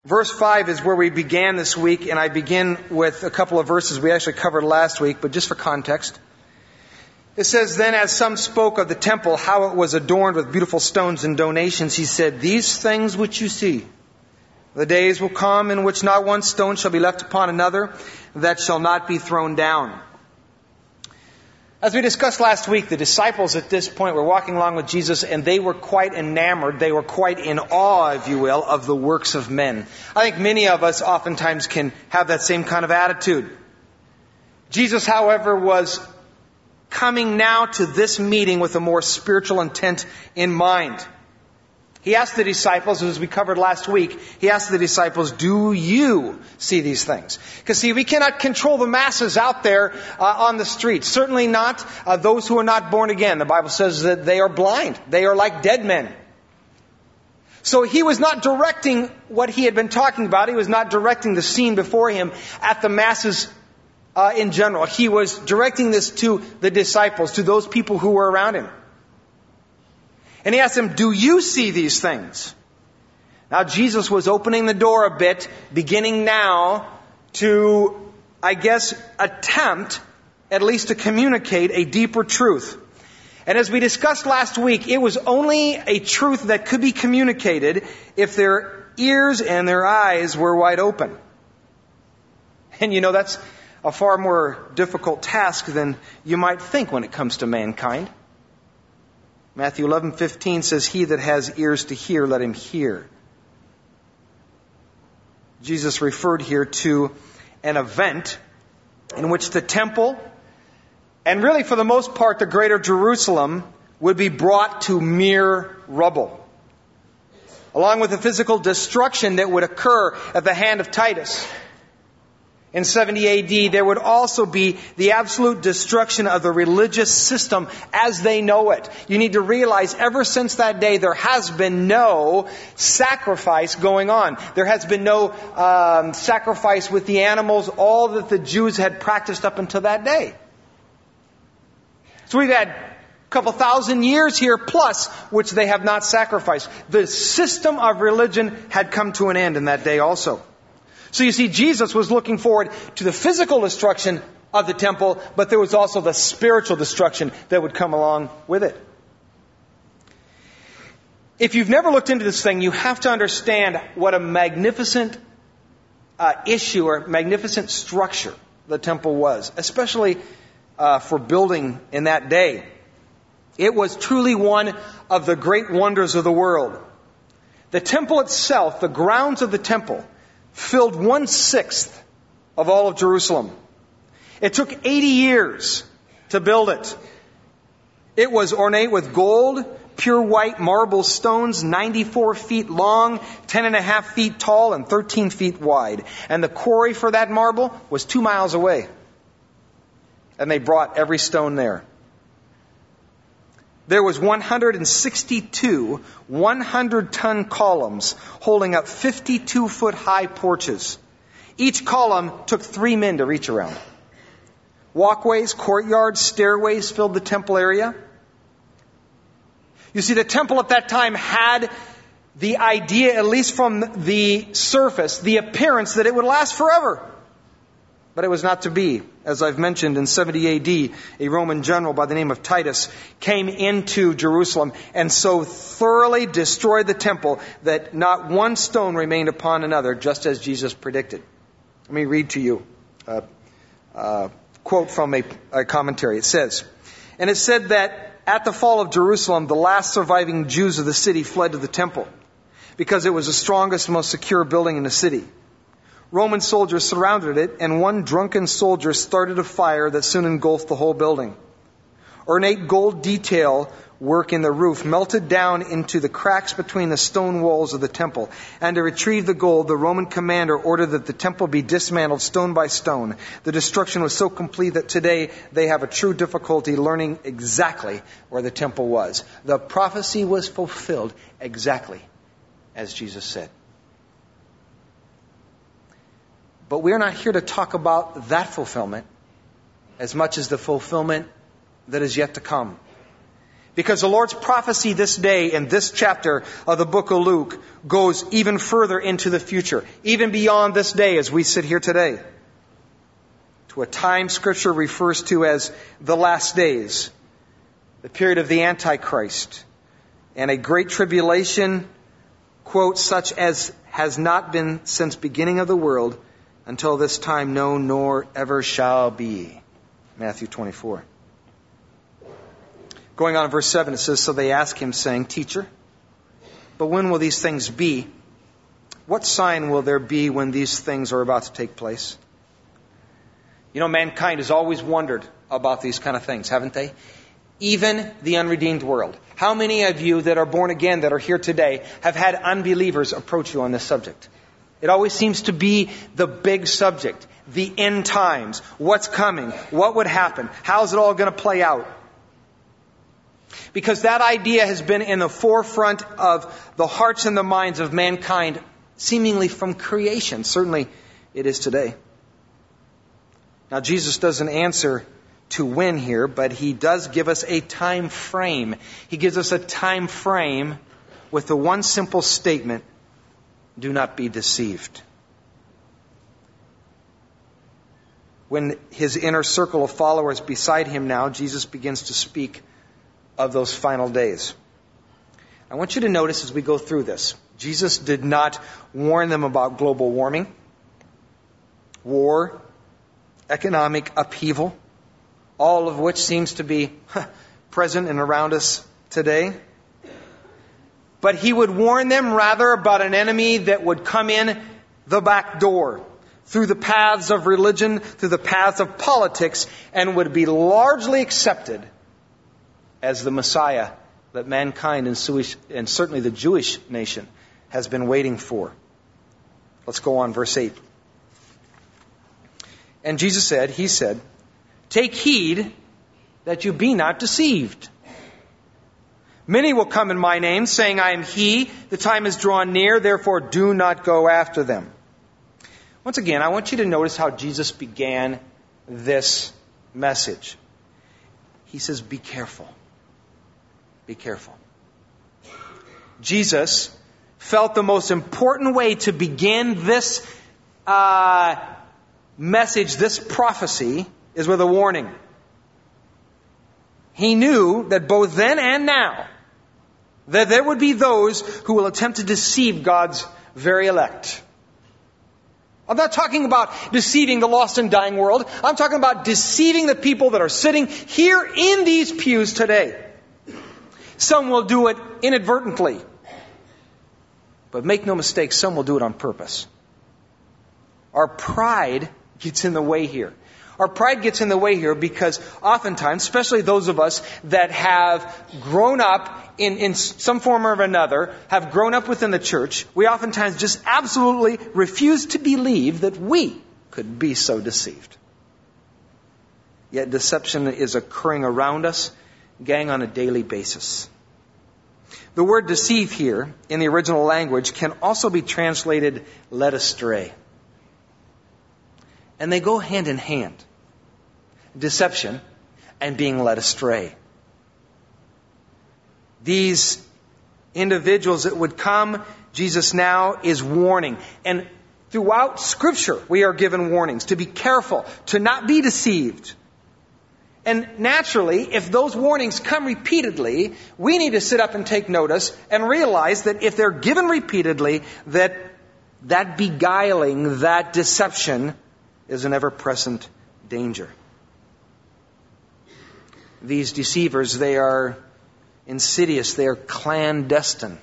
Verse 5 is where we began this week, and I begin with a couple of verses we actually covered last week, but just for context. It says, "Then as some spoke of the temple, how it was adorned with beautiful stones and donations, he said, 'These things which you see, the days will come in which not one stone shall be left upon another, that shall not be thrown down.'" As we discussed last week, the disciples at this point were walking along with Jesus, and they were quite enamored, they were quite in awe, if you will, of the works of men. I think many of us oftentimes can have that same kind of attitude. Jesus, however, was coming now to this meeting with a more spiritual intent in mind. He asked the disciples, as we covered last week, he asked the disciples, "Do you see these things?" Because see, we cannot control the masses out there on the streets. Certainly not those who are not born again. The Bible says that they are blind. They are like dead men. So he was not directing what he had been talking about. He was not directing the scene before him at the masses in general. He was directing this to the disciples, to those people who were around him. And he asked them, "Do you see these things?" Now Jesus was opening the door a bit, beginning now to, attempt at least to communicate a deeper truth. And as we discussed last week, it was only a truth that could be communicated if their ears and their eyes were wide open. And that's a far more difficult task than you might think when it comes to mankind. Matthew 11:15 says, "He that has ears to hear, let him hear." Jesus referred here to an event in which the temple, and really for the most part the greater Jerusalem, would be brought to mere rubble. Along with the physical destruction that would occur at the hand of Titus in 70 AD, there would also be the absolute destruction of the religious system as they know it. You need to realize, ever since that day, there has been no sacrifice going on. There has been no sacrifice with the animals, all that the Jews had practiced up until that day. So we've had a couple thousand years here plus, which they have not sacrificed. The system of religion had come to an end in that day also. So you see, Jesus was looking forward to the physical destruction of the temple, but there was also the spiritual destruction that would come along with it. If you've never looked into this thing, you have to understand what a magnificent issue or magnificent structure the temple was, especially for building in that day. It was truly one of the great wonders of the world. The temple itself, the grounds of the temple, filled 1/6 of all of Jerusalem. It took 80 years to build it. It was ornate with gold, pure white marble stones, 94 feet long, 10.5 feet tall, and 13 feet wide. And the quarry for that marble was 2 miles away. And they brought every stone there. There was 162 100-ton columns holding up 52-foot-high porches. Each column took 3 men to reach around. Walkways, courtyards, stairways filled the temple area. You see, the temple at that time had the idea, at least from the surface, the appearance that it would last forever. But it was not to be. As I've mentioned, in 70 AD, a Roman general by the name of Titus came into Jerusalem and so thoroughly destroyed the temple that not one stone remained upon another, just as Jesus predicted. Let me read to you a quote from a commentary. It says, "And it said that at the fall of Jerusalem, the last surviving Jews of the city fled to the temple because it was the strongest and most secure building in the city. Roman soldiers surrounded it, and one drunken soldier started a fire that soon engulfed the whole building. Ornate gold detail work in the roof melted down into the cracks between the stone walls of the temple. And to retrieve the gold, the Roman commander ordered that the temple be dismantled stone by stone. The destruction was so complete that today they have a true difficulty learning exactly where the temple was." The prophecy was fulfilled exactly as Jesus said. But we're not here to talk about that fulfillment as much as the fulfillment that is yet to come. Because the Lord's prophecy this day in this chapter of the book of Luke goes even further into the future, even beyond this day as we sit here today, to a time Scripture refers to as the last days, the period of the Antichrist, and a great tribulation, quote, such as has not been since beginning of the world until this time known, nor ever shall be. Matthew 24. Going on in verse 7, it says, so they ask him, saying, Teacher, but when will these things be? What sign will there be when these things are about to take place? You know, mankind has always wondered about these kind of things, haven't they? Even the unredeemed world. How many of you that are born again, that are here today, have had unbelievers approach you on this subject? It always seems to be the big subject, the end times, what's coming, what would happen, how's it all going to play out? Because that idea has been in the forefront of the hearts and the minds of mankind, seemingly from creation. Certainly it is today. Now, Jesus doesn't answer to when here, but he does give us a time frame. He gives us a time frame with the one simple statement, do not be deceived. When his inner circle of followers beside him now, Jesus begins to speak of those final days. I want you to notice as we go through this, Jesus did not warn them about global warming, war, economic upheaval, all of which seems to be present and around us today. But he would warn them rather about an enemy that would come in the back door, through the paths of religion, through the paths of politics, and would be largely accepted as the Messiah that mankind and certainly the Jewish nation has been waiting for. Let's go on, verse 8. And Jesus said, he said, take heed that you be not deceived. Many will come in my name, saying, I am he. The time is drawn near, therefore do not go after them. Once again, I want you to notice how Jesus began this message. He says, be careful. Be careful. Jesus felt the most important way to begin this message, this prophecy, is with a warning. He knew that both then and now, that there would be those who will attempt to deceive God's very elect. I'm not talking about deceiving the lost and dying world. I'm talking about deceiving the people that are sitting here in these pews today. Some will do it inadvertently. But make no mistake, some will do it on purpose. Our pride gets in the way here. Our pride gets in the way here because oftentimes, especially those of us that have grown up in some form or another, have grown up within the church, we oftentimes just absolutely refuse to believe that we could be so deceived. Yet deception is occurring around us, gang, on a daily basis. The word deceive here in the original language can also be translated led astray. And they go hand in hand. Deception and being led astray. These individuals that would come, Jesus now is warning. And throughout Scripture, we are given warnings to be careful, to not be deceived. And naturally, if those warnings come repeatedly, we need to sit up and take notice and realize that if they're given repeatedly, that beguiling, that deception is an ever-present danger. These deceivers, they are insidious, they are clandestine.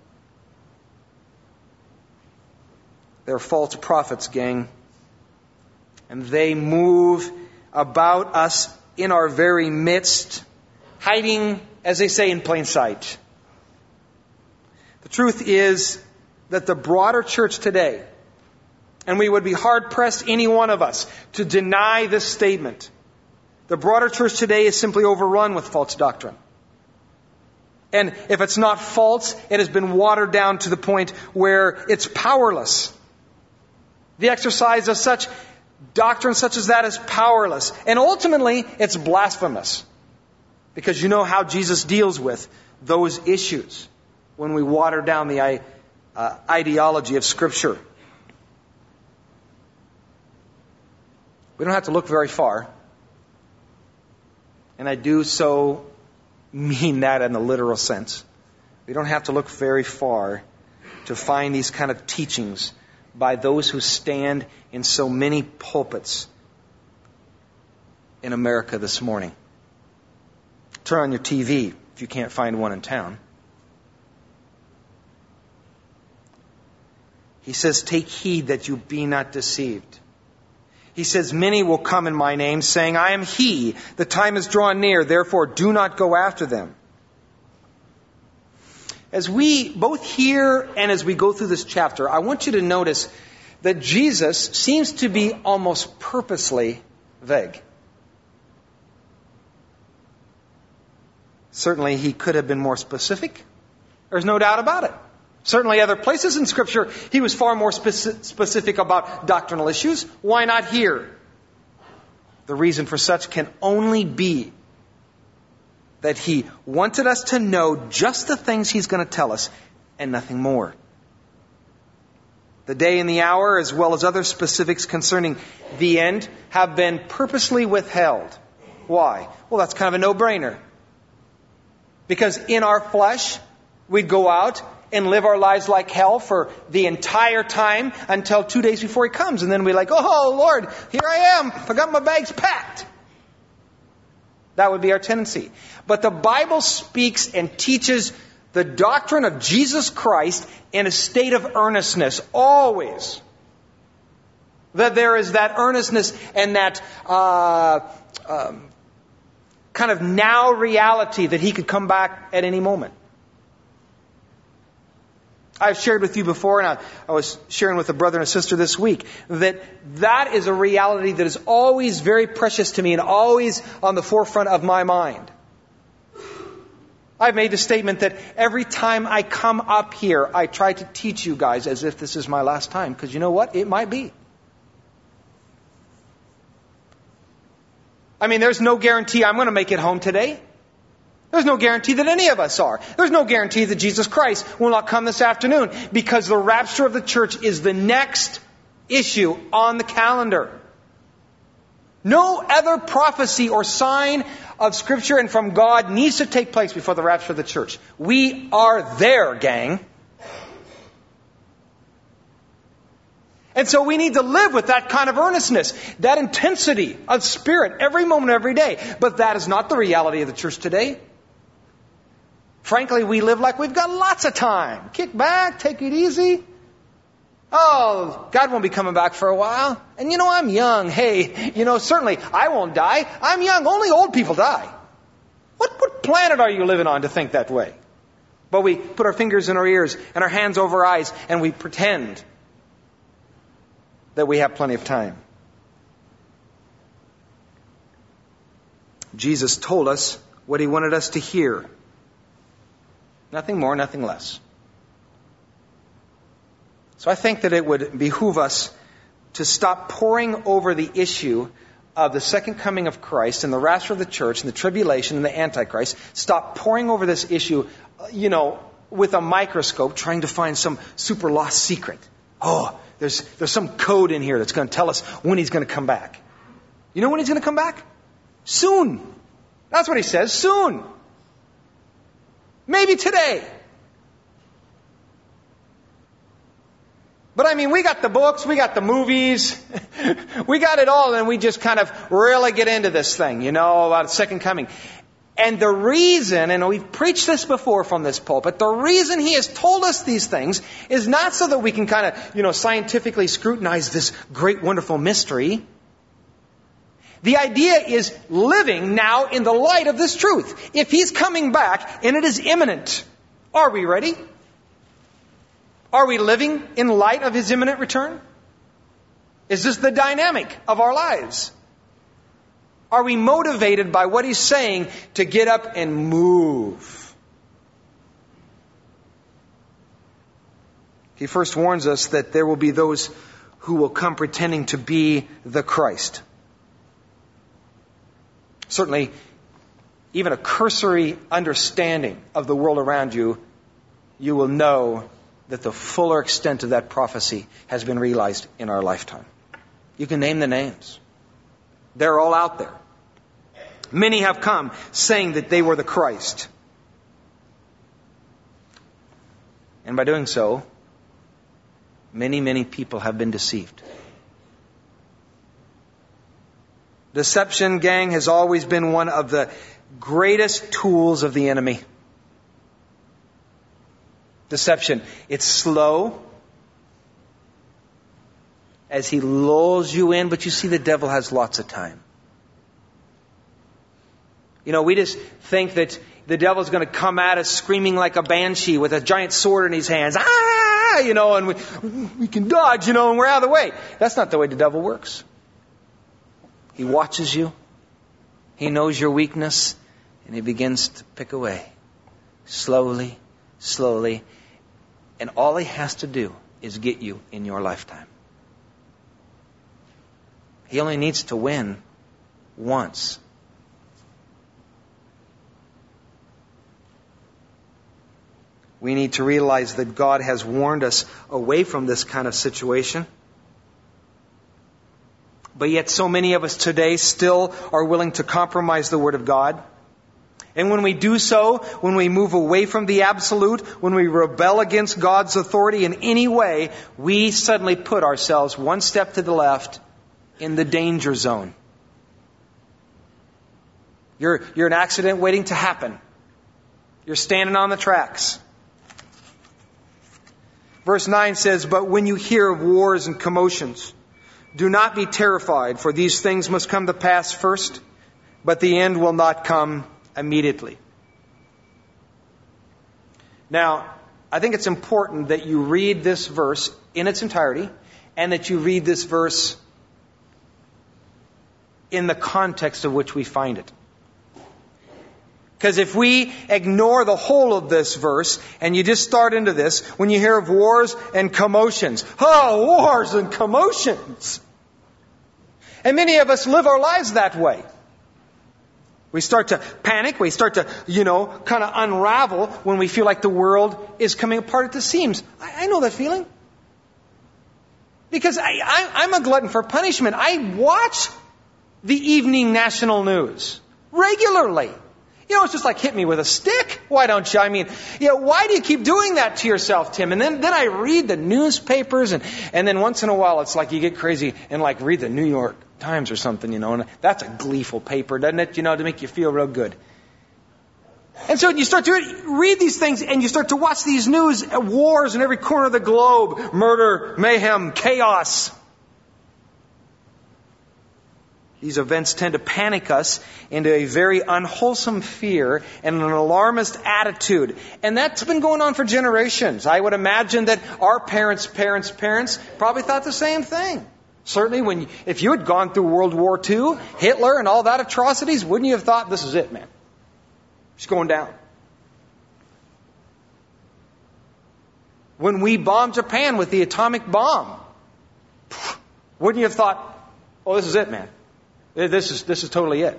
They're false prophets, gang. And they move about us in our very midst, hiding, as they say, in plain sight. The truth is that the broader church today, and we would be hard-pressed, any one of us, to deny this statement. The broader church today is simply overrun with false doctrine. And if it's not false, it has been watered down to the point where it's powerless. The exercise of such doctrine such as that is powerless. And ultimately, it's blasphemous. Because you know how Jesus deals with those issues when we water down the ideology of Scripture. We don't have to look very far. And I do so mean that in the literal sense. We don't have to look very far to find these kind of teachings by those who stand in so many pulpits in America this morning. Turn on your TV if you can't find one in town. He says, take heed that you be not deceived. He says, many will come in my name, saying, I am he. The time is drawn near, therefore do not go after them. As we both hear and as we go through this chapter, I want you to notice that Jesus seems to be almost purposely vague. Certainly, he could have been more specific. There's no doubt about it. Certainly other places in Scripture, he was far more specific about doctrinal issues. Why not here? The reason for such can only be that he wanted us to know just the things he's going to tell us and nothing more. The day and the hour, as well as other specifics concerning the end, have been purposely withheld. Why? Well, that's kind of a no-brainer. Because in our flesh, we'd go out and live our lives like hell for the entire time until 2 days before he comes. And then we're like, oh, Lord, here I am. I got my bags packed. That would be our tendency. But the Bible speaks and teaches the doctrine of Jesus Christ in a state of earnestness, always. That there is that earnestness and that kind of now reality that he could come back at any moment. I've shared with you before, and I was sharing with a brother and a sister this week, that is a reality that is always very precious to me and always on the forefront of my mind. I've made the statement that every time I come up here, I try to teach you guys as if this is my last time, because you know what? It might be. I mean, there's no guarantee I'm going to make it home today. There's no guarantee that any of us are. There's no guarantee that Jesus Christ will not come this afternoon, because the rapture of the church is the next issue on the calendar. No other prophecy or sign of Scripture and from God needs to take place before the rapture of the church. We are there, gang. And so we need to live with that kind of earnestness, that intensity of spirit every moment, every day. But that is not the reality of the church today. Frankly, we live like we've got lots of time. Kick back, take it easy. Oh, God won't be coming back for a while. And you know, I'm young. Hey, you know, certainly I won't die. I'm young. Only old people die. What planet are you living on to think that way? But we put our fingers in our ears and our hands over our eyes and we pretend that we have plenty of time. Jesus told us what he wanted us to hear. Nothing more, nothing less. So I think that it would behoove us to stop poring over the issue of the second coming of Christ and the rapture of the church and the tribulation and the Antichrist. Stop poring over this issue, with a microscope, trying to find some super lost secret. Oh, there's some code in here that's going to tell us when he's going to come back. You know when he's going to come back? Soon. That's what he says, soon. Maybe today. But I mean, we got the books, we got the movies, we got it all, and we just kind of really get into this thing, about the second coming. And the reason, and we've preached this before from this pulpit, the reason he has told us these things is not so that we can kind of, scientifically scrutinize this great, wonderful mystery. The idea is living now in the light of this truth. If he's coming back and it is imminent, are we ready? Are we living in light of his imminent return? Is this the dynamic of our lives? Are we motivated by what he's saying to get up and move? He first warns us that there will be those who will come pretending to be the Christ. Certainly, even a cursory understanding of the world around you, you will know that the fuller extent of that prophecy has been realized in our lifetime. You can name the names. They're all out there. Many have come saying that they were the Christ. And by doing so, many, many people have been deceived. Deception, gang, has always been one of the greatest tools of the enemy. Deception. It's slow as he lulls you in, but you see the devil has lots of time. You know, we just think that the devil's going to come at us screaming like a banshee with a giant sword in his hands. Ah! You know, and we can dodge, you know, and we're out of the way. That's not the way the devil works. He watches you. He knows your weakness. And he begins to pick away. Slowly, slowly. And all he has to do is get you in your lifetime. He only needs to win once. We need to realize that God has warned us away from this kind of situation. But yet so many of us today still are willing to compromise the Word of God. And when we do so, when we move away from the absolute, when we rebel against God's authority in any way, we suddenly put ourselves one step to the left in the danger zone. You're an accident waiting to happen. You're standing on the tracks. Verse 9 says, "But when you hear of wars and commotions, do not be terrified, for these things must come to pass first, but the end will not come immediately." Now, I think it's important that you read this verse in its entirety, and that you read this verse in the context of which we find it. Because if we ignore the whole of this verse, and you just start into this, when you hear of wars and commotions. Oh, wars and commotions! And many of us live our lives that way. We start to panic, we start to, kind of unravel when we feel like the world is coming apart at the seams. I know that feeling. Because I'm a glutton for punishment. I watch the evening national news regularly. It's just like hit me with a stick. Why don't you? Why do you keep doing that to yourself, Tim? And then I read the newspapers and then once in a while it's like you get crazy and like read the New York Times or something, and that's a gleeful paper, doesn't it? To make you feel real good. And so you start to read these things and you start to watch these news, wars in every corner of the globe, murder, mayhem, chaos. These events tend to panic us into a very unwholesome fear and an alarmist attitude. And that's been going on for generations. I would imagine that our parents' probably thought the same thing. Certainly if you had gone through World War II, Hitler and all that atrocities, wouldn't you have thought, this is it, man? It's going down. When we bombed Japan with the atomic bomb, wouldn't you have thought, oh, this is it, man? This is totally it.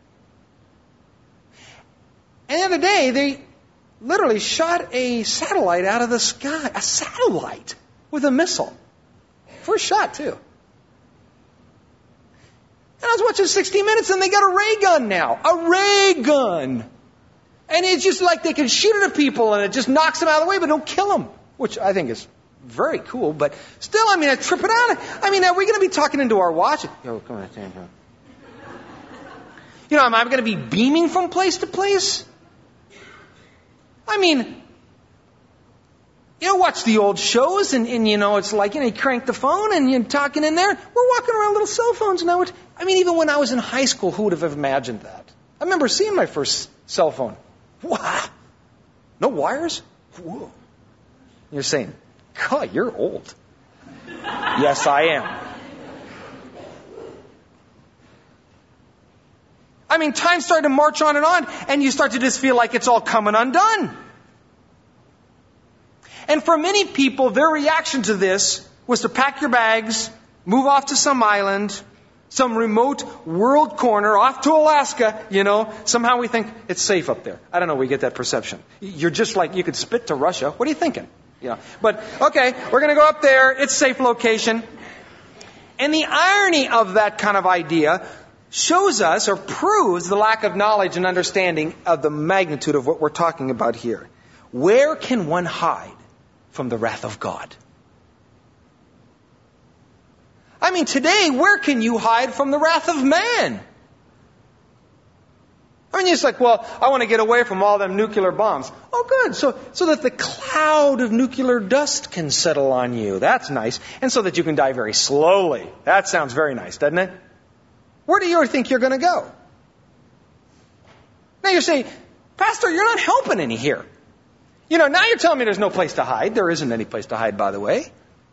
And the other day, they literally shot a satellite out of the sky. A satellite with a missile. First shot, too. And I was watching 60 Minutes and they got a ray gun now. A ray gun. And it's just like they can shoot it at people and it just knocks them out of the way but don't kill them. Which I think is very cool. But still, I trip it out. Are we going to be talking into our watch? Yo, come on, stand here. Am I going to be beaming from place to place? Watch the old shows and it's like, you crank the phone and you're talking in there. We're walking around little cell phones now. Even when I was in high school, who would have imagined that? I remember seeing my first cell phone. Wow. No wires? Whoa. You're saying, God, you're old. Yes, I am. Time started to march on, and you start to just feel like it's all coming undone. And for many people, their reaction to this was to pack your bags, move off to some island, Some remote world corner off to Alaska, somehow we think it's safe up there. I don't know, we get that perception. You're just like, you could spit to Russia. What are you thinking? But, okay, we're going to go up there. It's a safe location. And the irony of that kind of idea shows us or proves the lack of knowledge and understanding of the magnitude of what we're talking about here. Where can one hide from the wrath of God? I mean, today, where can you hide from the wrath of man? I mean, it's like, well, I want to get away from all them nuclear bombs. Oh, good. So that the cloud of nuclear dust can settle on you. That's nice. And so that you can die very slowly. That sounds very nice, doesn't it? Where do you think you're going to go? Now you say, Pastor, you're not helping any here. Now you're telling me there's no place to hide. There isn't any place to hide, by the way.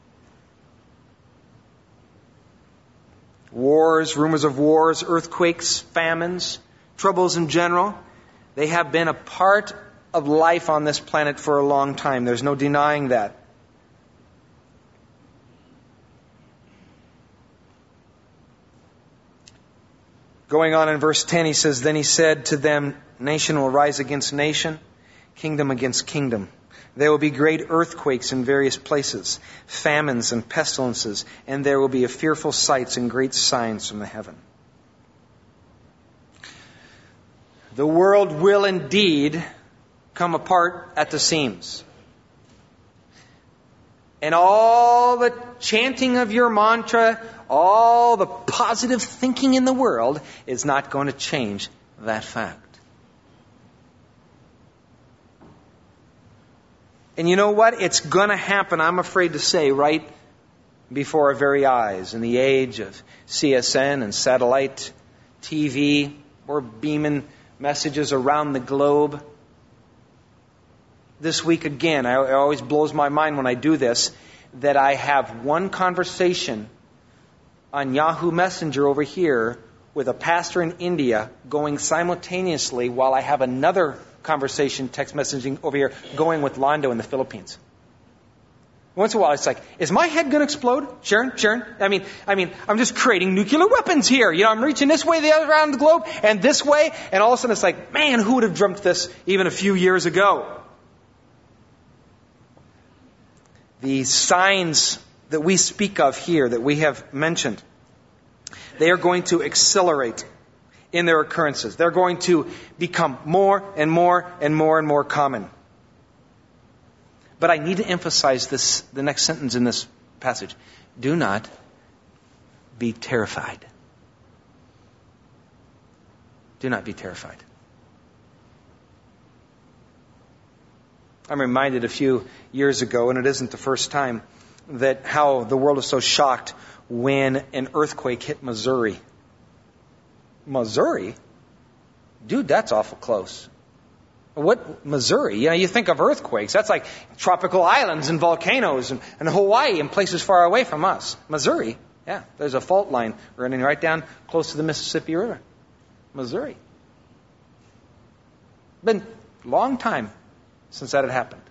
Wars, rumors of wars, earthquakes, famines, troubles in general, they have been a part of life on this planet for a long time. There's no denying that. Going on in verse 10, he says, Then he said to them, Nation will rise against nation, kingdom against kingdom. There will be great earthquakes in various places, famines and pestilences, and there will be fearful sights and great signs from the heaven. The world will indeed come apart at the seams. And all the chanting of your mantra, all the positive thinking in the world is not going to change that fact. And you know what? It's going to happen, I'm afraid to say, right before our very eyes. In the age of CSN and satellite TV, we're beaming messages around the globe. This week again, it always blows my mind when I do this, that I have one conversation on Yahoo Messenger over here with a pastor in India going simultaneously while I have another conversation, text messaging over here, going with Londo in the Philippines. Once in a while, it's like, is my head going to explode? Sharon? I mean, I'm just creating nuclear weapons here. I'm reaching this way, the other around the globe, and this way, and all of a sudden it's like, man, who would have dreamt this even a few years ago? The signs that we speak of here, that we have mentioned, they are going to accelerate in their occurrences. They're going to become more and more and more and more common. But I need to emphasize this, the next sentence in this passage. Do not be terrified. Do not be terrified. I'm reminded a few years ago, and it isn't the first time, that how the world was so shocked when an earthquake hit Missouri. Missouri? Dude, that's awful close. What, Missouri? You think of earthquakes. That's like tropical islands and volcanoes and Hawaii and places far away from us. Missouri? Yeah, there's a fault line running right down close to the Mississippi River. Missouri. Been a long time since that had happened.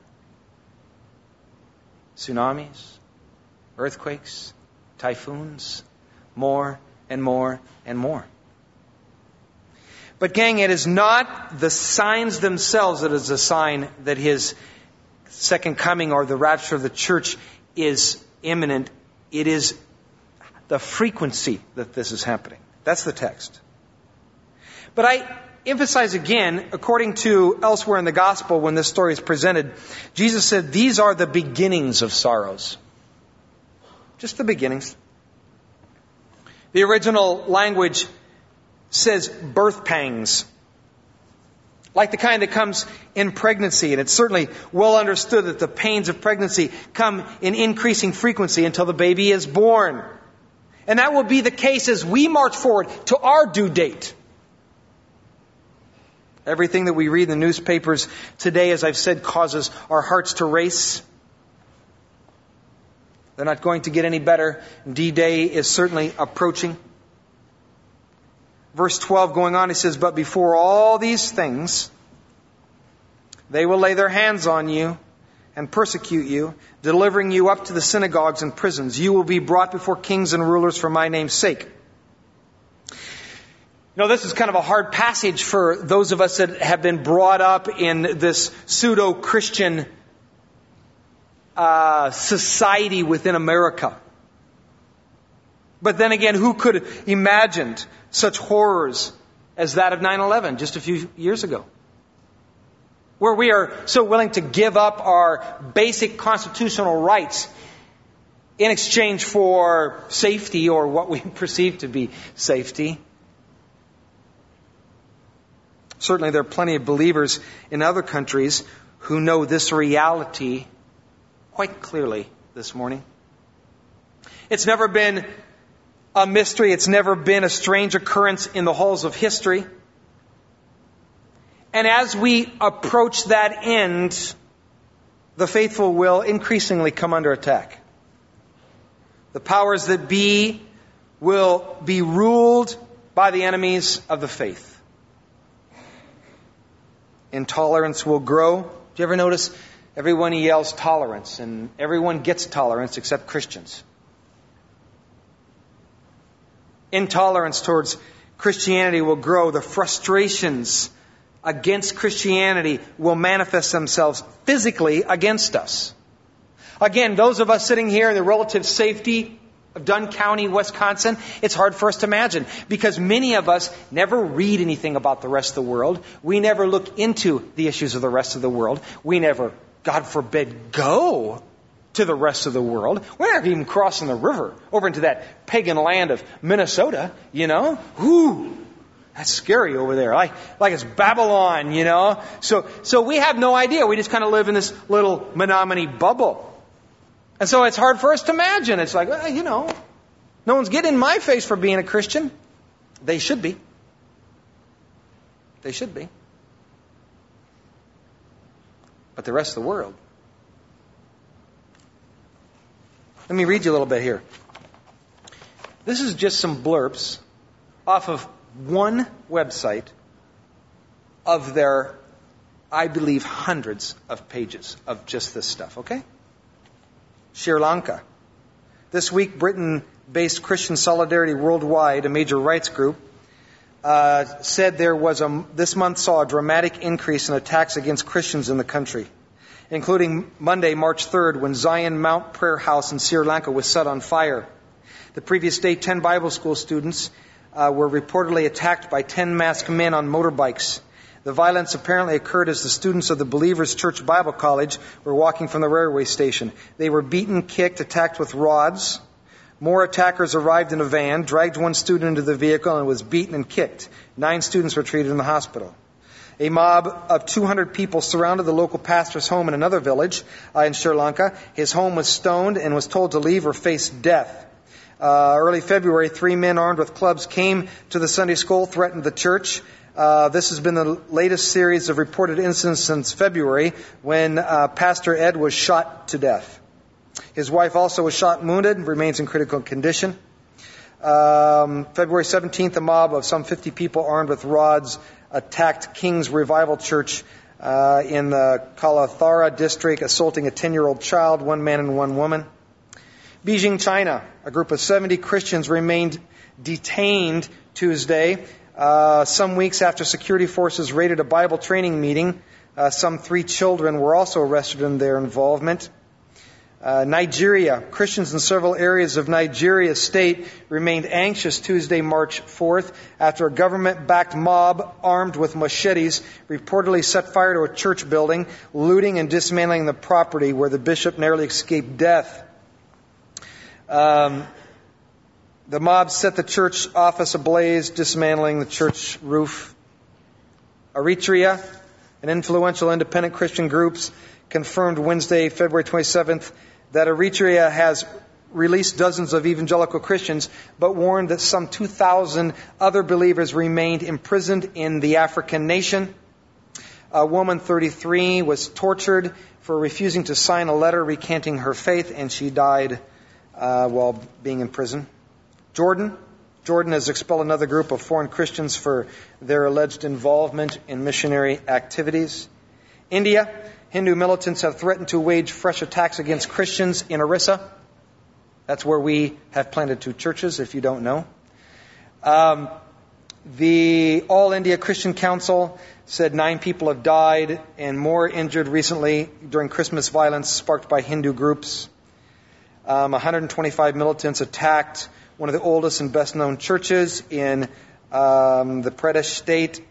Tsunamis, earthquakes, typhoons, more and more and more. But gang, it is not the signs themselves that is a sign that His second coming or the rapture of the church is imminent. It is the frequency that this is happening. That's the text. But I emphasize again, according to elsewhere in the gospel when this story is presented, Jesus said, these are the beginnings of sorrows. Just the beginnings. The original language says birth pangs, like the kind that comes in pregnancy. And it's certainly well understood that the pains of pregnancy come in increasing frequency until the baby is born. And that will be the case as we march forward to our due date. Everything that we read in the newspapers today, as I've said, causes our hearts to race. They're not going to get any better. D-Day is certainly approaching. Verse 12 going on, he says, but before all these things, they will lay their hands on you and persecute you, delivering you up to the synagogues and prisons. You will be brought before kings and rulers for my name's sake. This is kind of a hard passage for those of us that have been brought up in this pseudo-Christian society within America. But then again, who could have imagined such horrors as that of 9/11 just a few years ago? Where we are so willing to give up our basic constitutional rights in exchange for safety, or what we perceive to be safety. Certainly there are plenty of believers in other countries who know this reality quite clearly this morning. It's never been a mystery. It's never been a strange occurrence in the halls of history. And as we approach that end, the faithful will increasingly come under attack. The powers that be will be ruled by the enemies of the faith. Intolerance will grow. Do you ever notice everyone yells tolerance, and everyone gets tolerance except Christians? Intolerance towards Christianity will grow. The frustrations against Christianity will manifest themselves physically against us. Again, those of us sitting here in the relative safety of Dunn County, Wisconsin, it's hard for us to imagine, because many of us never read anything about the rest of the world. We never look into the issues of the rest of the world. We never, God forbid, go to the rest of the world. We're not even crossing the river over into that pagan land of Minnesota, Ooh, that's scary over there. Like it's Babylon, So we have no idea. We just kind of live in this little Menominee bubble. And so it's hard for us to imagine. It's like, no one's getting in my face for being a Christian. They should be. They should be. But the rest of the world. Let me read you a little bit here. This is just some blurbs off of one website of their, I believe, hundreds of pages of just this stuff, okay? Sri Lanka. This week, Britain-based Christian Solidarity Worldwide, a major rights group, said this month saw a dramatic increase in attacks against Christians in the country, including Monday, March 3rd, when Zion Mount Prayer House in Sri Lanka was set on fire. The previous day, 10 Bible school students were reportedly attacked by 10 masked men on motorbikes. The violence apparently occurred as the students of the Believers Church Bible College were walking from the railway station. They were beaten, kicked, attacked with rods. More attackers arrived in a van, dragged one student into the vehicle, and was beaten and kicked. 9 students were treated in the hospital. A mob of 200 people surrounded the local pastor's home in another village in Sri Lanka. His home was stoned and was told to leave or face death. Early February, 3 men armed with clubs came to the Sunday school, threatened the church. This has been the latest series of reported incidents since February, when Pastor Ed was shot to death. His wife also was shot and wounded and remains in critical condition. February 17th, a mob of some 50 people armed with rods attacked King's Revival Church in the Kalathara district, assaulting a 10-year-old child, 1 man and 1 woman. Beijing, China, a group of 70 Christians remained detained Tuesday, some weeks after security forces raided a Bible training meeting. Some 3 children were also arrested in their involvement. Nigeria, Christians in several areas of Nigeria state remained anxious Tuesday, March 4th, after a government-backed mob armed with machetes reportedly set fire to a church building, looting and dismantling the property, where the bishop narrowly escaped death. The mob set the church office ablaze, dismantling the church roof. Eritrea, an influential independent Christian group, confirmed Wednesday, February 27th, that Eritrea has released dozens of evangelical Christians, but warned that some 2,000 other believers remained imprisoned in the African nation. A woman, 33, was tortured for refusing to sign a letter recanting her faith, and she died while being in prison. Jordan has expelled another group of foreign Christians for their alleged involvement in missionary activities. India, Hindu militants have threatened to wage fresh attacks against Christians in Orissa. That's where we have planted 2 churches, if you don't know. The All India Christian Council said 9 people have died and more injured recently during Christmas violence sparked by Hindu groups. 125 militants attacked one of the oldest and best known churches in the Pradesh state,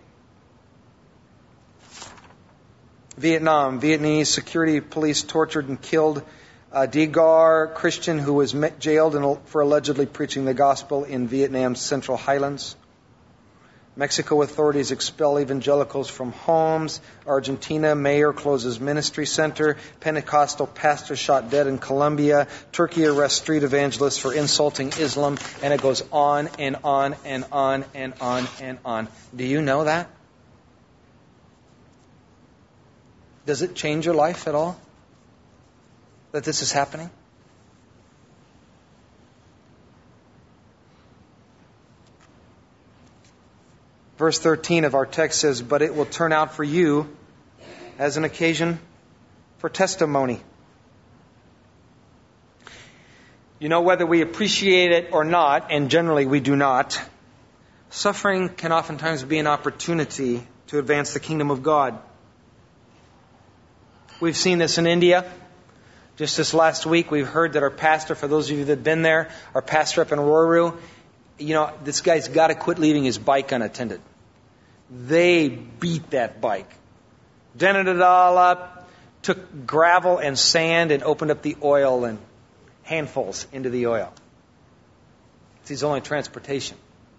Vietnam. Vietnamese security police tortured and killed Degar Christian, who was jailed for allegedly preaching the gospel in Vietnam's Central Highlands. Mexico authorities expel evangelicals from homes. Argentina, mayor closes ministry center. Pentecostal pastor shot dead in Colombia. Turkey arrests street evangelists for insulting Islam. And it goes on and on and on and on and on. Do you know that? Does it change your life at all that this is happening? Verse 13 of our text says, "But it will turn out for you as an occasion for testimony." You know, whether we appreciate it or not, and generally we do not, suffering can oftentimes be an opportunity to advance the kingdom of God. We've seen this in India. Just this last week, we've heard that our pastor, for those of you that have been there, our pastor up in Roroo, this guy's got to quit leaving his bike unattended. They beat that bike. Dented it all up, took gravel and sand and opened up the oil and handfuls into the oil. It's his only transportation.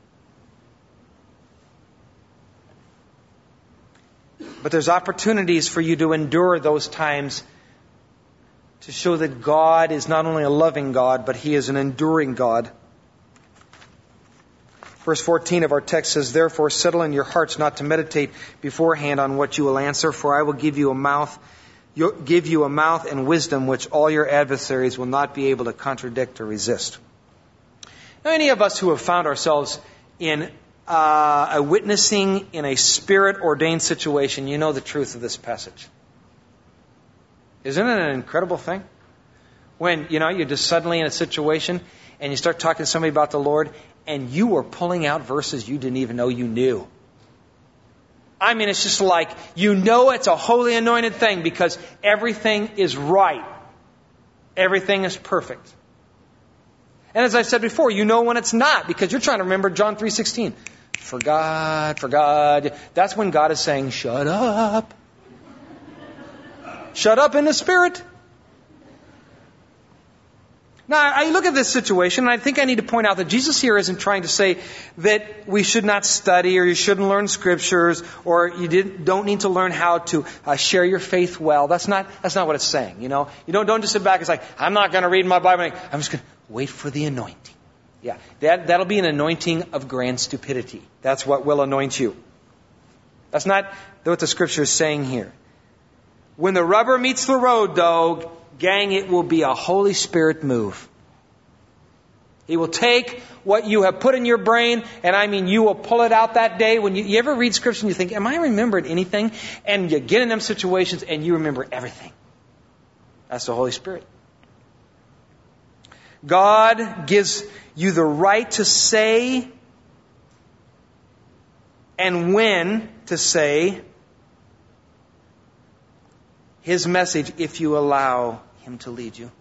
But there's opportunities for you to endure those times to show that God is not only a loving God, but He is an enduring God. Verse 14 of our text says, "Therefore settle in your hearts not to meditate beforehand on what you will answer, for I will give you a mouth and wisdom which all your adversaries will not be able to contradict or resist." Now, any of us who have found ourselves in a witnessing in a Spirit-ordained situation, you know the truth of this passage. Isn't it an incredible thing? When, you're just suddenly in a situation and you start talking to somebody about the Lord and you are pulling out verses you didn't even know you knew. I mean, it's just like, it's a holy anointed thing because everything is right. Everything is perfect. And as I said before, when it's not because you're trying to remember John 3:16. For God. That's when God is saying, shut up. Shut up in the Spirit. Now, I look at this situation, and I think I need to point out that Jesus here isn't trying to say that we should not study, or you shouldn't learn scriptures, or you don't need to learn how to share your faith well. That's not what it's saying. You don't just sit back and say, I'm not going to read my Bible. I'm just going to wait for the anointing. Yeah, that'll be an anointing of grand stupidity. That's what will anoint you. That's not what the Scripture is saying here. When the rubber meets the road, though, gang, it will be a Holy Spirit move. He will take what you have put in your brain, and you will pull it out that day. When you ever read Scripture and you think, am I remembering anything? And you get in them situations and you remember everything. That's the Holy Spirit. God gives you the right to say and when to say His message if you allow Him to lead you.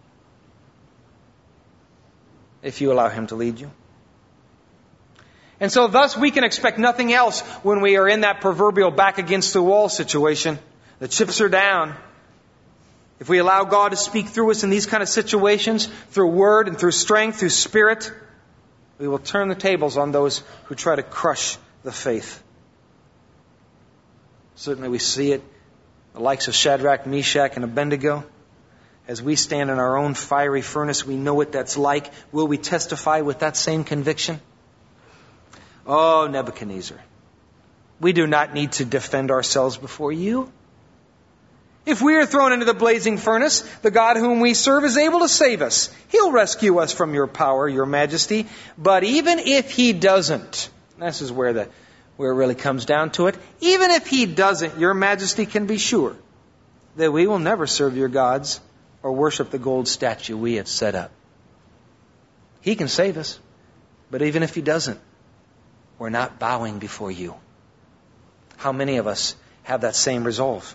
If you allow Him to lead you. And so thus we can expect nothing else when we are in that proverbial back against the wall situation. The chips are down. If we allow God to speak through us in these kind of situations, through Word and through strength, through Spirit, we will turn the tables on those who try to crush the faith. Certainly we see it, the likes of Shadrach, Meshach, and Abednego. As we stand in our own fiery furnace, we know what that's like. Will we testify with that same conviction? Oh, Nebuchadnezzar, we do not need to defend ourselves before you. If we are thrown into the blazing furnace, the God whom we serve is able to save us. He'll rescue us from your power, your majesty. But even if He doesn't, this is where it really comes down to it. Even if He doesn't, your majesty can be sure that we will never serve your gods or worship the gold statue we have set up. He can save us, but even if He doesn't, we're not bowing before you. How many of us have that same resolve?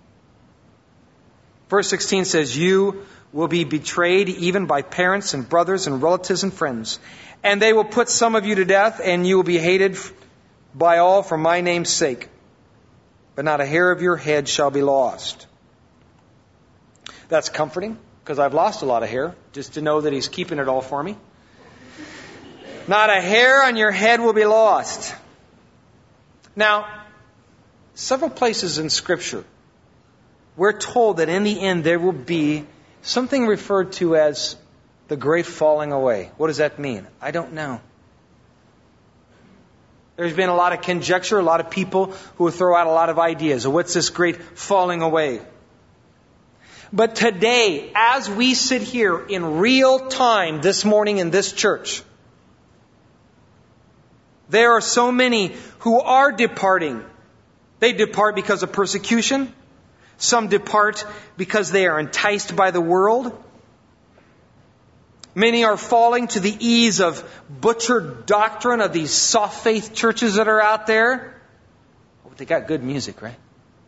Verse 16 says, you will be betrayed even by parents and brothers and relatives and friends. And they will put some of you to death, and you will be hated by all for my name's sake. But not a hair of your head shall be lost. That's comforting, because I've lost a lot of hair, just to know that He's keeping it all for me. Not a hair on your head will be lost. Now, several places in Scripture, we're told that in the end there will be something referred to as the great falling away. What does that mean? I don't know. There's been a lot of conjecture, a lot of people who throw out a lot of ideas of what's this great falling away. But today, as we sit here in real time this morning in this church, there are so many who are departing. They depart because of persecution. Some depart because they are enticed by the world. Many are falling to the ease of butchered doctrine of these soft faith churches that are out there. Oh, they got good music, right?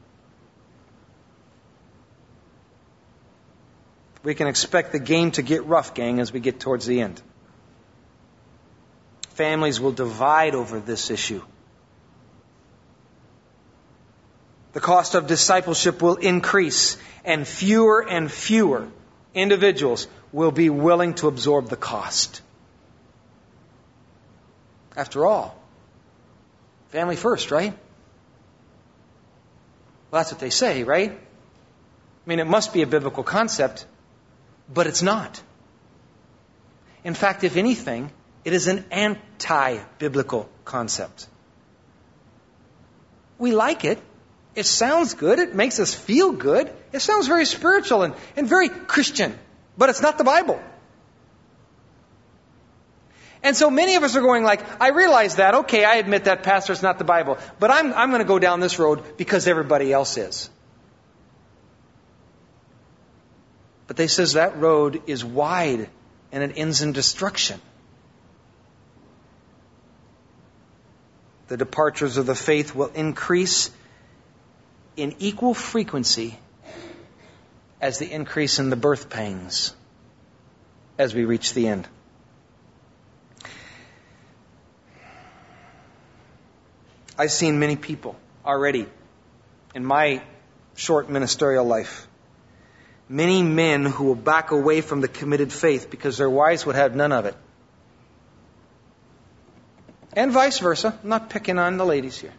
We can expect the game to get rough, gang, as we get towards the end. Families will divide over this issue. The cost of discipleship will increase, and fewer individuals will be willing to absorb the cost. After all, family first, right? Well, that's what they say, right? I mean, it must be a biblical concept, but it's not. In fact, if anything, it is an anti-biblical concept. We like it. It sounds good. It makes us feel good. It sounds very spiritual and very Christian. But it's not the Bible. And so many of us are going like, I realize that. Okay, I admit that, Pastor, it's not the Bible. But I'm going to go down this road because everybody else is. But they says that road is wide and it ends in destruction. The departures of the faith will increase in equal frequency as the increase in the birth pangs as we reach the end. I've seen many people already in my short ministerial life. Many men who will back away from the committed faith because their wives would have none of it. And vice versa. I'm not picking on the ladies here.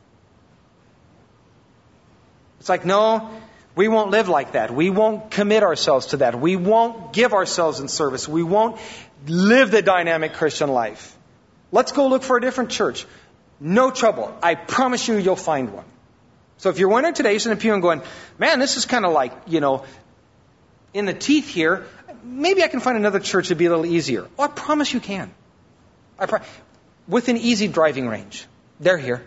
It's like, no, we won't live like that. We won't commit ourselves to that. We won't give ourselves in service. We won't live the dynamic Christian life. Let's go look for a different church. No trouble. I promise you, you'll find one. So if you're wondering today, you're sitting in the pew and going, man, this is kind of like, in the teeth here. Maybe I can find another church that'd be a little easier. Oh, I promise you can. Within easy driving range. They're here.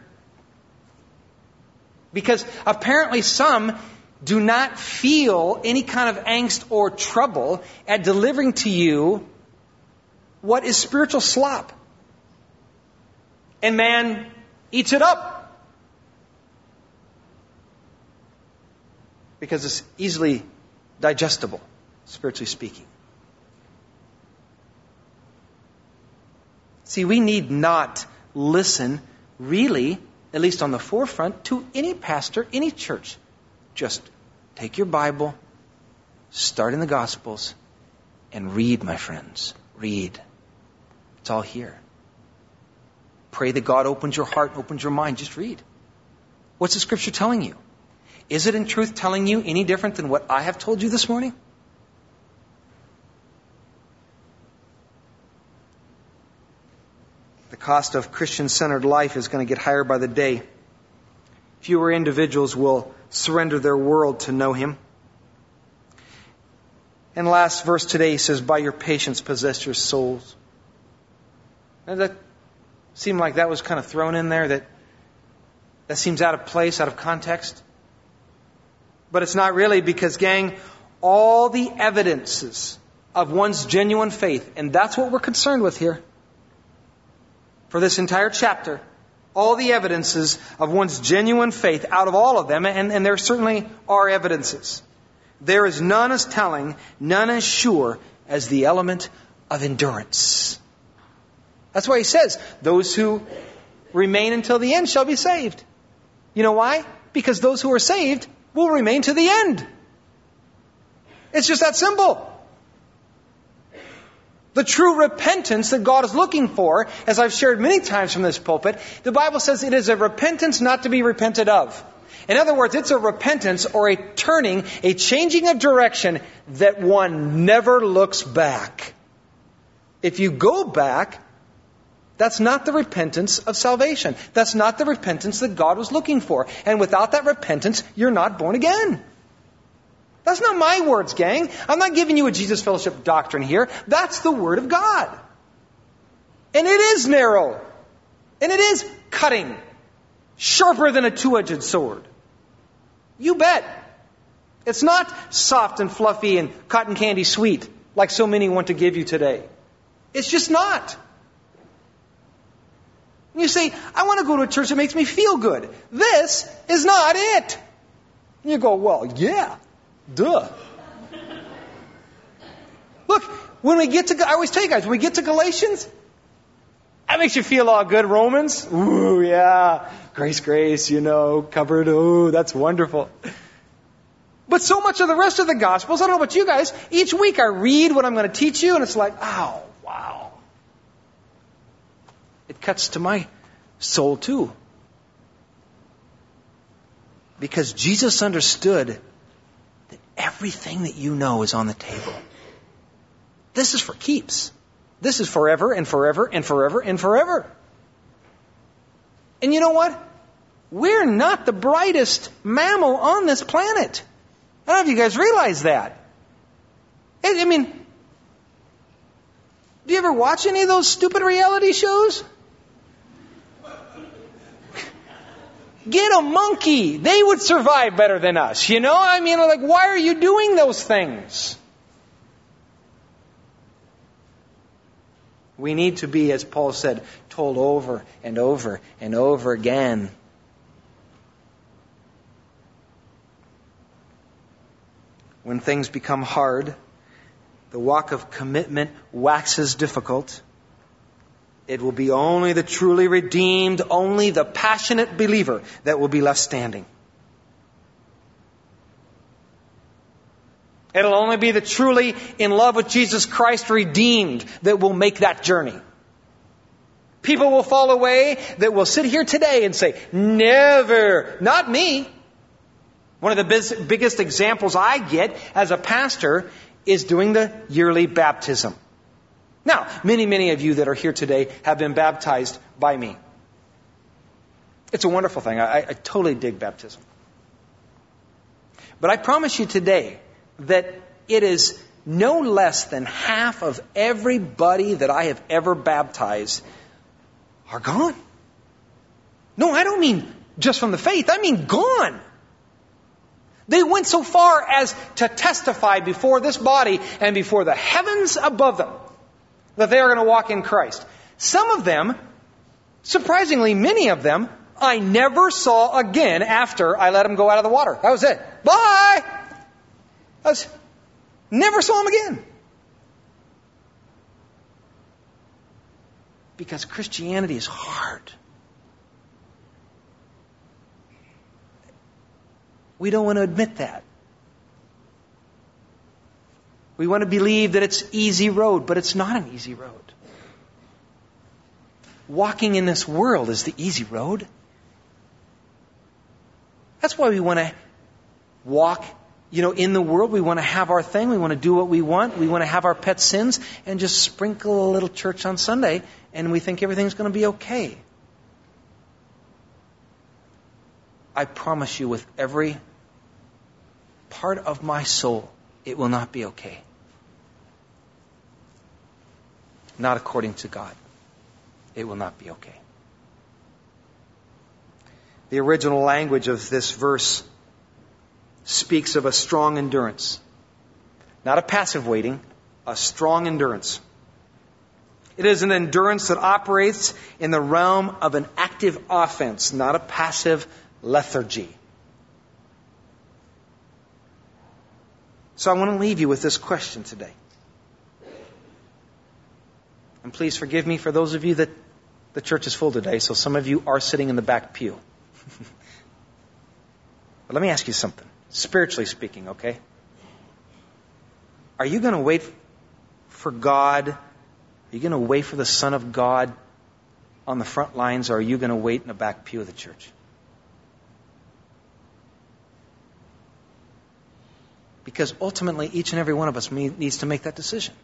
Because apparently some do not feel any kind of angst or trouble at delivering to you what is spiritual slop. And man eats it up. Because it's easily digestible, spiritually speaking. See, we need not listen, really, at least on the forefront, to any pastor, any church. Just take your Bible, start in the Gospels, and read, my friends. Read. It's all here. Pray that God opens your heart, opens your mind. Just read. What's the Scripture telling you? Is it in truth telling you any different than what I have told you this morning? The cost of Christian-centered life is going to get higher by the day. Fewer individuals will surrender their world to know Him. And last verse today says, by your patience possess your souls. And that seemed like that was kind of thrown in there, that seems out of place, out of context. But it's not really, because, gang, all the evidences of one's genuine faith, and that's what we're concerned with here. for this entire chapter, all the evidences of one's genuine faith out of all of them, and there certainly are evidences. There is none as telling, none as sure as the element of endurance. That's why he says, those who remain until the end shall be saved. You know why? Because those who are saved will remain to the end. It's just that simple. The true repentance that God is looking for, as I've shared many times from this pulpit, the Bible says it is a repentance not to be repented of. In other words, it's a repentance or a turning, a changing of direction that one never looks back. If you go back, that's not the repentance of salvation. That's not the repentance that God was looking for. And without that repentance, you're not born again. That's not my words, gang. I'm not giving you a Jesus Fellowship doctrine here. That's the Word of God. And it is narrow. And it is cutting. Sharper than a two-edged sword. You bet. It's not soft and fluffy and cotton candy sweet like so many want to give you today. It's just not. You say, I want to go to a church that makes me feel good. This is not it. And you go, well, yeah. Duh. Look, when we get to, I always tell you guys, when we get to Galatians, that makes you feel all good. Romans, ooh, yeah. Grace, covered, ooh, that's wonderful. But so much of the rest of the Gospels, I don't know about you guys, each week I read what I'm going to teach you, and it's like, oh, wow. It cuts to my soul too. Because Jesus understood that everything that you know is on the table. This is for keeps. This is forever and forever and forever and forever. And you know what? We're not the brightest mammal on this planet. I don't know if you guys realize that. I mean, do you ever watch any of those stupid reality shows? Get a monkey. They would survive better than us, you know? I mean, like, why are you doing those things? We need to be, as Paul said, told over and over and over again. When things become hard, the walk of commitment waxes difficult. It will be only the truly redeemed, only the passionate believer that will be left standing. It'll only be the truly in love with Jesus Christ redeemed that will make that journey. People will fall away that will sit here today and say, never, not me. One of the biggest examples I get as a pastor is doing the yearly baptism. Now, many of you that are here today have been baptized by me. It's a wonderful thing. I totally dig baptism. But I promise you today that it is no less than half of everybody that I have ever baptized are gone. No, I don't mean just from the faith. I mean gone. They went so far as to testify before this body and before the heavens above them that they are going to walk in Christ. Some of them, surprisingly many of them, I never saw again after I let them go out of the water. That was it. Bye! Never saw them again. Because Christianity is hard. We don't want to admit that. We want to believe that it's easy road, but it's not an easy road. Walking in this world is the easy road. That's why we want to walk, in the world. We want to have our thing. We want to do what we want. We want to have our pet sins and just sprinkle a little church on Sunday, and we think everything's going to be okay. I promise you with every part of my soul, it will not be okay. Not according to God. It will not be okay. The original language of this verse speaks of a strong endurance. Not a passive waiting, a strong endurance. It is an endurance that operates in the realm of an active offense, not a passive lethargy. So I want to leave you with this question today. And please forgive me for those of you that the church is full today, so some of you are sitting in the back pew. But let me ask you something, spiritually speaking, okay? Are you going to wait for God? Are you going to wait for the Son of God on the front lines, or are you going to wait in the back pew of the church? Because ultimately, each and every one of us needs to make that decision.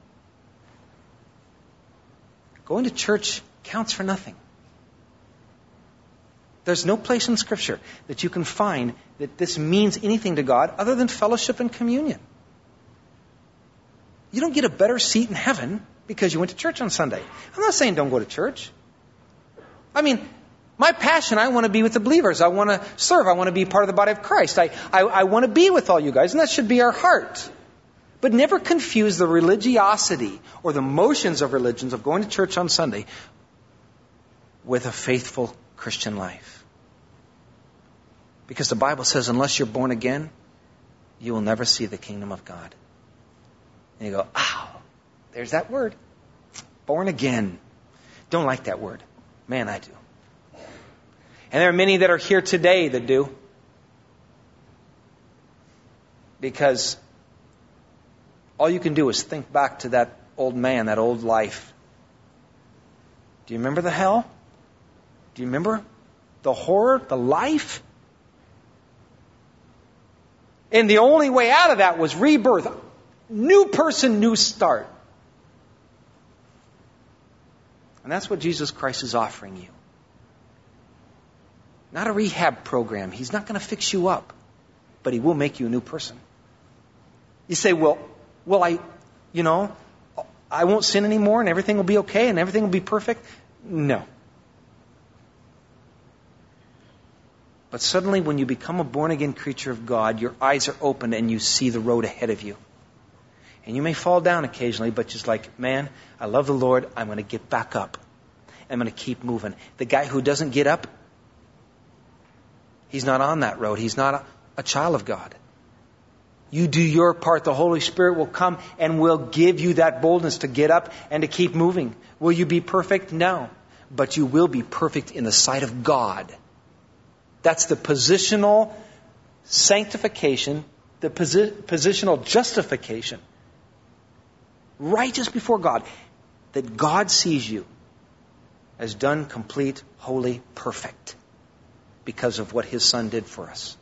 Going to church counts for nothing. There's no place in Scripture that you can find that this means anything to God other than fellowship and communion. You don't get a better seat in heaven because you went to church on Sunday. I'm not saying don't go to church. I mean, my passion, I want to be with the believers. I want to serve. I want to be part of the body of Christ. I want to be with all you guys, and that should be our heart. But never confuse the religiosity or the motions of religions of going to church on Sunday with a faithful Christian life. Because the Bible says unless you're born again, you will never see the kingdom of God. And you go, ow, there's that word. Born again. Don't like that word. Man, I do. And there are many that are here today that do. Because all you can do is think back to that old man, that old life. Do you remember the hell? Do you remember the horror, the life? And the only way out of that was rebirth. New person, new start. And that's what Jesus Christ is offering you. Not a rehab program. He's not going to fix you up. But He will make you a new person. You say, well, I won't sin anymore and everything will be okay and everything will be perfect. No. But suddenly when you become a born-again creature of God, your eyes are opened and you see the road ahead of you. And you may fall down occasionally, but just like, man, I love the Lord. I'm going to get back up. I'm going to keep moving. The guy who doesn't get up, he's not on that road. He's not a child of God. You do your part. The Holy Spirit will come and will give you that boldness to get up and to keep moving. Will you be perfect? No. But you will be perfect in the sight of God. That's the positional sanctification, the positional justification. Righteous before God. That God sees you as done, complete, holy, perfect. Because of what His Son did for us.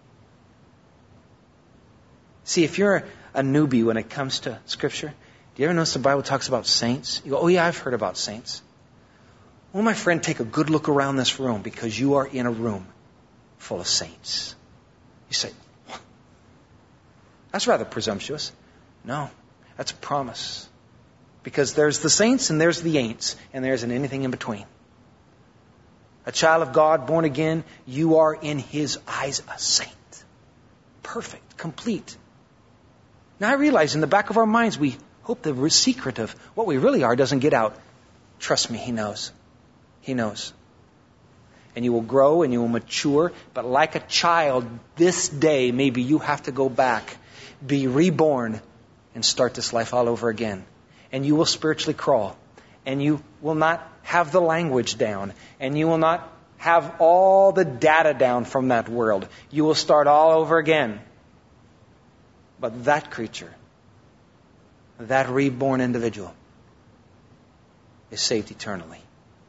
See, if you're a newbie when it comes to Scripture, do you ever notice the Bible talks about saints? You go, oh yeah, I've heard about saints. Well, my friend, take a good look around this room because you are in a room full of saints. You say, what? That's rather presumptuous. No, that's a promise. Because there's the saints and there's the ain'ts and there isn't anything in between. A child of God, born again, you are in His eyes a saint. Perfect, complete. Now I realize in the back of our minds we hope the secret of what we really are doesn't get out. Trust me, He knows. He knows. And you will grow and you will mature. But like a child, this day maybe you have to go back, be reborn, and start this life all over again. And you will spiritually crawl. And you will not have the language down. And you will not have all the data down from that world. You will start all over again. But that creature, that reborn individual, is saved eternally.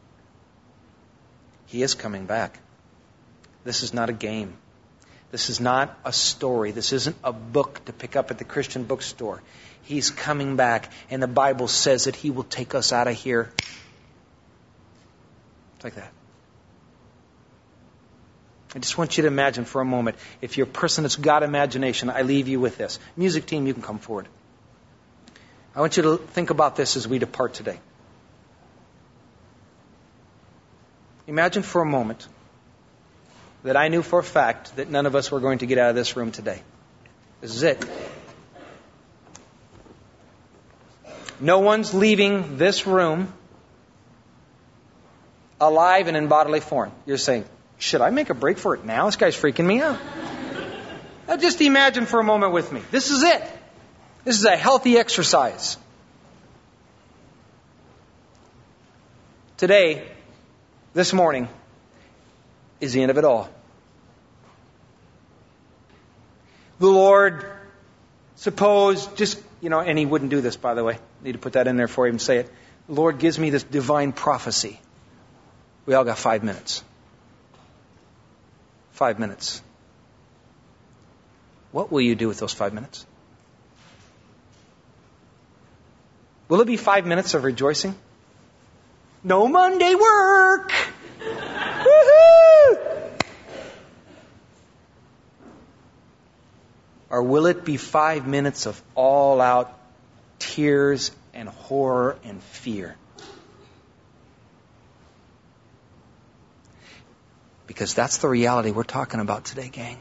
He is coming back. This is not a game. This is not a story. This isn't a book to pick up at the Christian bookstore. He's coming back, and the Bible says that He will take us out of here. It's like that. I just want you to imagine for a moment, if you're a person that's got imagination, I leave you with this. Music team, you can come forward. I want you to think about this as we depart today. Imagine for a moment that I knew for a fact that none of us were going to get out of this room today. This is it. No one's leaving this room alive and in bodily form. You're saying, should I make a break for it now? This guy's freaking me out. Now just imagine for a moment with me. This is it. This is a healthy exercise. Today, this morning, is the end of it all. The Lord, suppose, and He wouldn't do this, by the way. I need to put that in there for Him and say it. The Lord gives me this divine prophecy. We all got 5 minutes. 5 minutes. What will you do with those 5 minutes? Will it be 5 minutes of rejoicing? No Monday work! Woohoo! Or will it be 5 minutes of all-out tears and horror and fear? Because that's the reality we're talking about today, gang.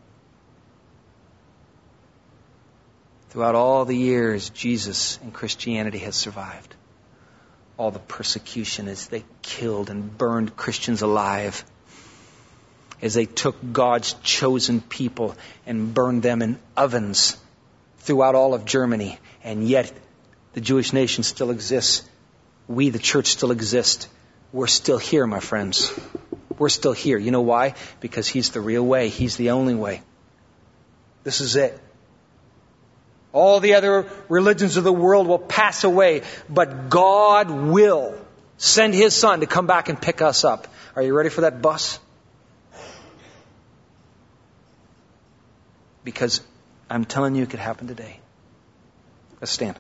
Throughout all the years, Jesus and Christianity has survived. All the persecution as they killed and burned Christians alive. As they took God's chosen people and burned them in ovens throughout all of Germany. And yet, the Jewish nation still exists. We, the church, still exist. We're still here, my friends. We're still here. You know why? Because He's the real way. He's the only way. This is it. All the other religions of the world will pass away, but God will send His Son to come back and pick us up. Are you ready for that bus? Because I'm telling you it could happen today. Let's stand.